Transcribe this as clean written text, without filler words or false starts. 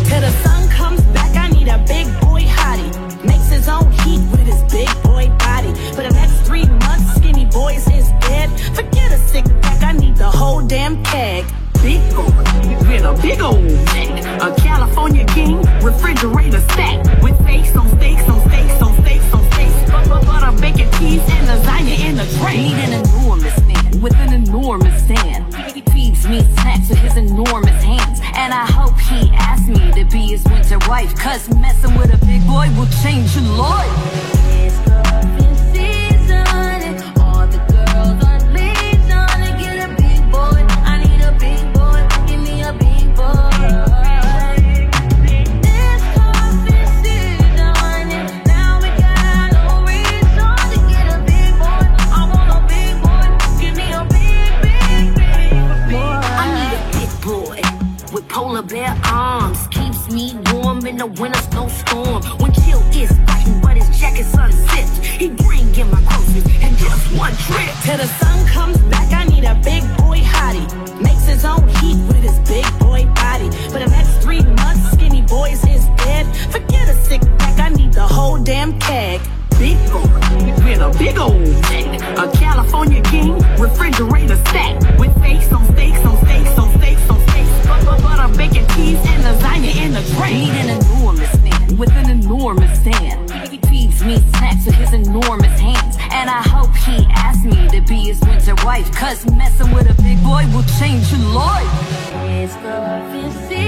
Till the sun comes back, I need a big boy hottie. Makes his own heat with his big boy body. For the next 3 months, skinny boys is dead. Forget a sick pack, I need the whole damn keg. Big boy with a big old neck. A California king, refrigerator stack. With steaks on steaks on steaks on steaks on steaks. Butter, bacon, cheese, and lasagna in the tray. Need an enormous man with an enormous stand. He feeds me snacks with his enormous hands. And I hope he asks me to be his winter wife. Cause messing with a big boy will change your life. It's cuffing season and all the girls on leaves on to get a big boy. I need a big boy, give me a big boy. It's cuffing season and now we got no reason to get a big boy. I want a big boy, give me a big boy. I need a big boy with polar bear arms. Keeps me warm in the winter snowstorm. When chill is biting, but his jacket's unzipped. He bring in my groceries in just one trip. Till the sun comes back, I need a big boy hottie. Makes his own heat with his big boy body. For the next 3 months, skinny boys is dead. Forget a sick pack, I need the whole damn keg. Big boy with a big old neck. A California king, refrigerator stack. With steaks on steaks on steaks on steaks on steaks. Butter, bacon, cheese, and lasagna in the tray. Need an enormous man with an enormous stand. He feeds me snacks with his enormous hands. And I hope he asks me to be his winter wife. Cause messing with a big boy will change your life. It's cuffing season.